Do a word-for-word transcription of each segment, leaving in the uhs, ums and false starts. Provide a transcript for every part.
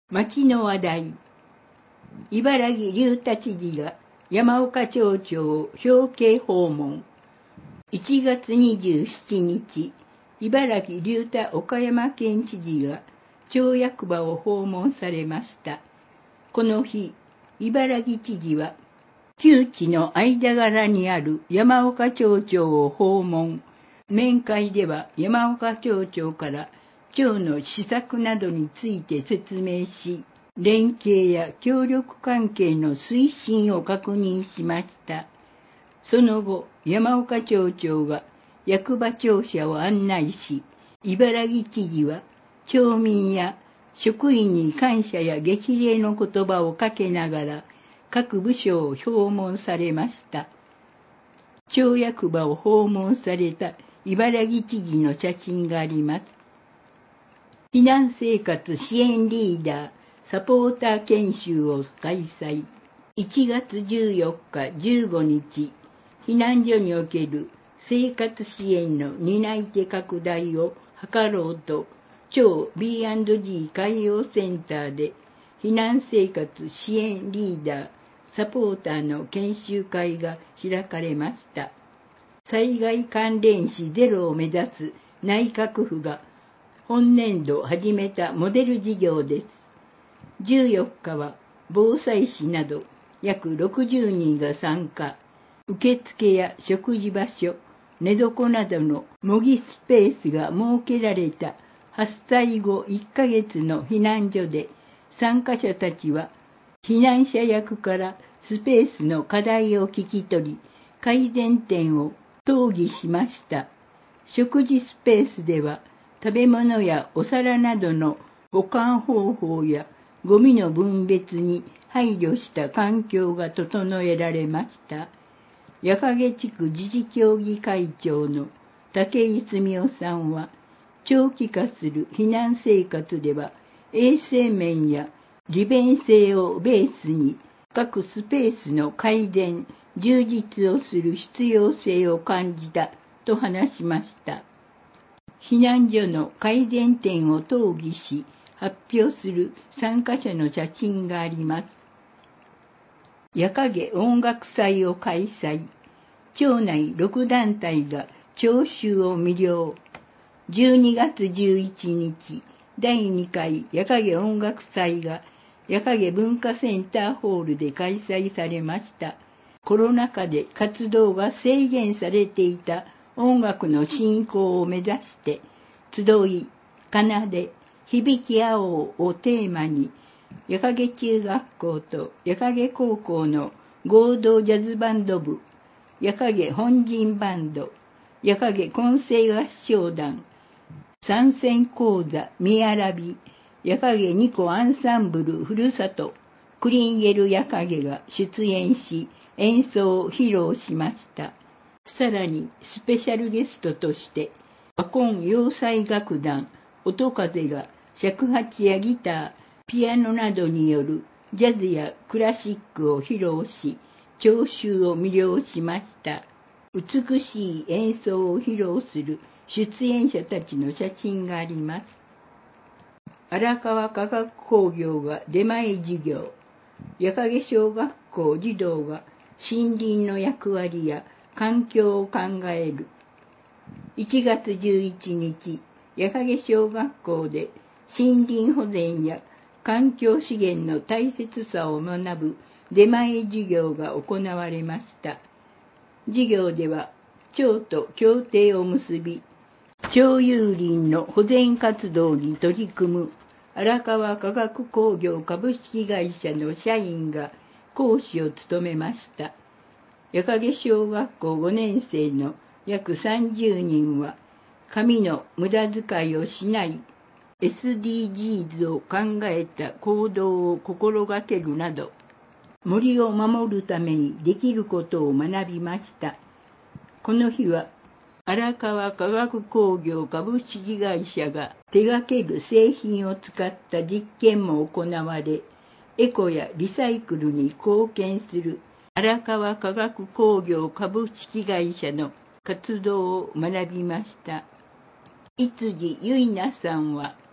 町の話題。茨城龍太知事が山岡町長を表敬訪問。いちがつにじゅうしちにち、茨城龍太岡山県知事が町役場を訪問されました。この日、茨城知事は、旧地の間柄にある山岡町長を訪問。面会では山岡町長から町の施策などについて説明し、連携や協力関係の推進を確認しました。その後、山岡町長が役場庁舎を案内し、茨城知事は町民や職員に感謝や激励の言葉をかけながら各部署を訪問されました。町役場を訪問された茨城知事の写真があります。避難生活支援リーダー、サポーター研修を開催。いちがつじゅうよっか、じゅうごにち、避難所における生活支援の担い手拡大を図ろうと、町 ビーアンドジー 海洋センターで避難生活支援リーダー、サポーターの研修会が開かれました。災害関連死ゼロを目指す内閣府が本年度始めたモデル事業です。じゅうよっかは防災士など約ろくじゅうにんが参加。受付や食事場所、寝床などの模擬スペースが設けられた発災後いっかげつの避難所で、参加者たちは避難者役からスペースの課題を聞き取り、改善点を討議しました。食事スペースでは食べ物やお皿などの保管方法やゴミの分別に配慮した環境が整えられました。矢掛地区自治協議会長の武井澄夫さんは、長期化する避難生活では衛生面や利便性をベースに各スペースの改善、充実をする必要性を感じたと話しました。避難所の改善点を討議し、発表する参加者の写真があります。矢掛音楽祭を開催。町内ろくだんたいが聴衆を魅了。じゅうにがつじゅういちにち、だいにかい矢掛音楽祭が矢掛文化センターホールで開催されました。コロナ禍で活動が制限されていた音楽の振興を目指して、集い、奏で、響き合おうをテーマに、矢掛中学校と矢掛高校の合同ジャズバンド部、矢掛本陣バンド、矢掛混声合唱団、参戦講座見荒び、矢掛ニコアンサンブルふるさと、クリンゲル矢掛が出演し、演奏を披露しました。さらにスペシャルゲストとして、和根洋裁楽団、音風が尺八やギター、ピアノなどによるジャズやクラシックを披露し、聴衆を魅了しました。美しい演奏を披露する出演者たちの写真があります。荒川化学工業が出前授業。矢掛小学校児童が森林の役割や環境を考える。いちがつじゅういちにち、矢掛小学校で森林保全や環境資源の大切さを学ぶ出前授業が行われました。授業では、町と協定を結び、町有林の保全活動に取り組む荒川化学工業株式会社の社員が講師を務めました。矢掛小学校ごねんせいの約さんじゅうにんは、紙の無駄遣いをしない エスディージーズ を考えた行動を心がけるなど、森を守るためにできることを学びました。この日は、荒川化学工業株式会社が手掛ける製品を使った実験も行われ、エコやリサイクルに貢献する荒川化学工業株式会社の活動を学びました。いつじゆいなさんは、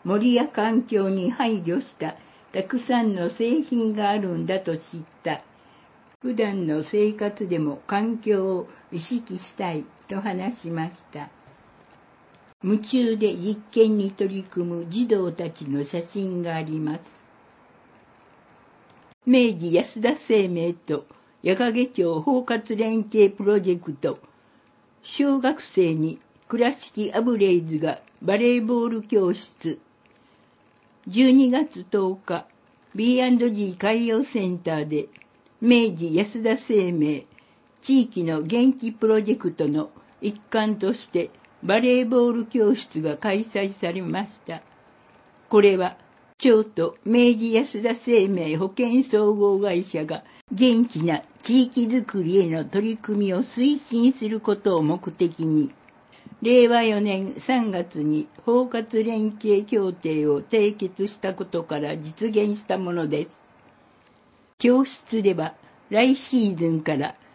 森や環境に配慮したたくさんの製品があるんだと知った。普段の生活でも環境を意識したいと話しました。夢中で実験に取り組む児童たちの写真があります。明治安田生命と矢掛町包括連携プロジェクト、小学生に倉敷アブレイズがバレーボール教室。じゅうにがつとおか、ビーアンドジー 海洋センターで明治安田生命地域の元気プロジェクトの一環としてバレーボール教室が開催されました。これは町と明治安田生命保険総合会社が元気な地域づくりへの取り組みを推進することを目的に、れいわよねんさんがつに包括連携協定を締結したことから実現したものです。教室では来シーズンから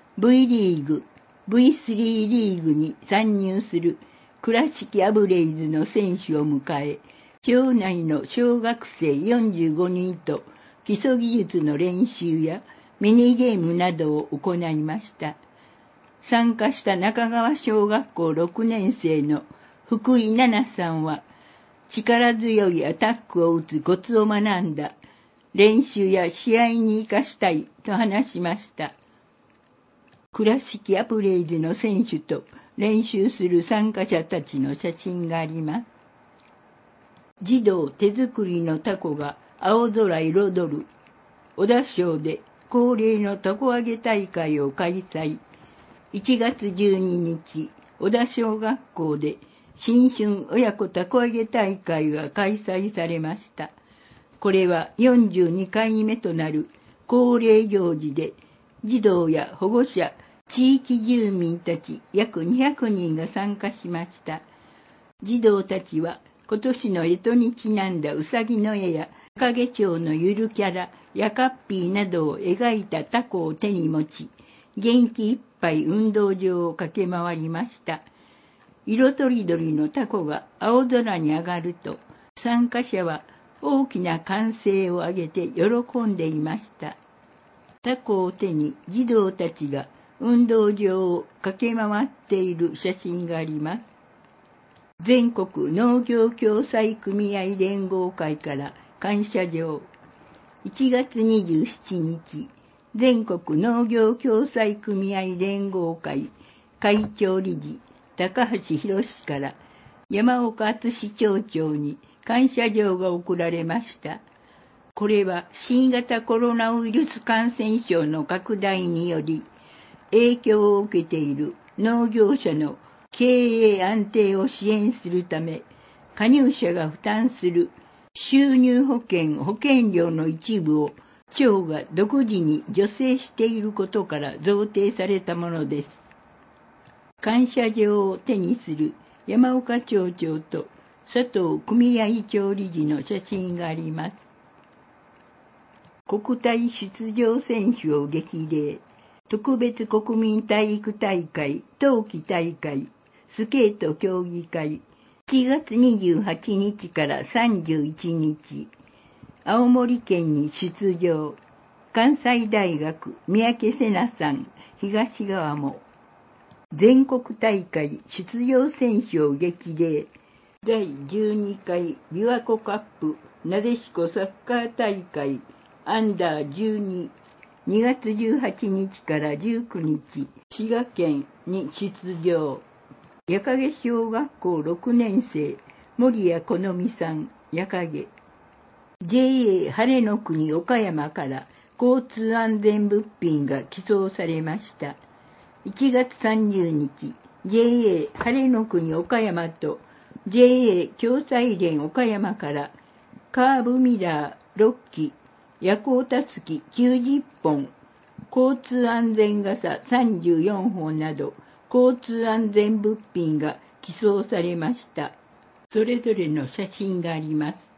V リーグ、ブイスリー リーグに参入する倉敷アブレイズの選手を迎え、町内の小学生よんじゅうごにんと基礎技術の練習やミニゲームなどを行いました。参加した中川小学校ろくねん生の福井奈々さんは、力強いアタックを打つコツを学んだ。練習や試合に生かしたいと話しました。倉敷アブレイズの選手と練習する参加者たちの写真があります。児童手作りのタコが青空彩る小田町で恒例のタコ揚げ大会を開催。いちがつじゅうににち、小田小学校で新春親子たこ揚げ大会が開催されました。これはよんじゅうにかいめとなる恒例行事で、児童や保護者、地域住民たち約にひゃくにんが参加しました。児童たちは今年の干支にちなんだうさぎの絵や影町のゆるキャラ、ヤカッピーなどを描いたタコを手に持ち、元気いっぱい運動場を駆け回りました。色とりどりのタコが青空に上がると、参加者は大きな歓声を上げて喜んでいました。タコを手に児童たちが運動場を駆け回っている写真があります。全国農業共済組合連合会から感謝状。いちがつにじゅうしちにち、全国農業共済組合連合会会長理事高橋博から山岡敦町長に感謝状が贈られました。これは新型コロナウイルス感染症の拡大により影響を受けている農業者の経営安定を支援するため、加入者が負担する収入保険保険料の一部を町が独自に助成していることから贈呈されたものです。感謝状を手にする山岡町長と佐藤組合長理事の写真があります。国体出場選手を激励。特別国民体育大会冬季大会スケート競技会いちがつにじゅうはちにちからさんじゅういちにち、青森県に出場。関西大学三宅瀬奈さん、東側も。全国大会出場選手を激励。だいじゅうにかい琵琶湖カップなでしこサッカー大会アンダーじゅうに、にがつじゅうはちにちからじゅうくにち、滋賀県に出場。矢掛小学校ろくねん生、森谷好美さん、矢掛。ジェイエー 晴れの国岡山から交通安全物品が寄贈されました。いちがつさんじゅうにち、ジェイエー 晴れの国岡山と ジェイエー 共済連岡山からカーブミラーろっき、夜行たすききゅうじゅっぽん、交通安全傘さんじゅうよんほんなど交通安全物品が寄贈されました。それぞれの写真があります。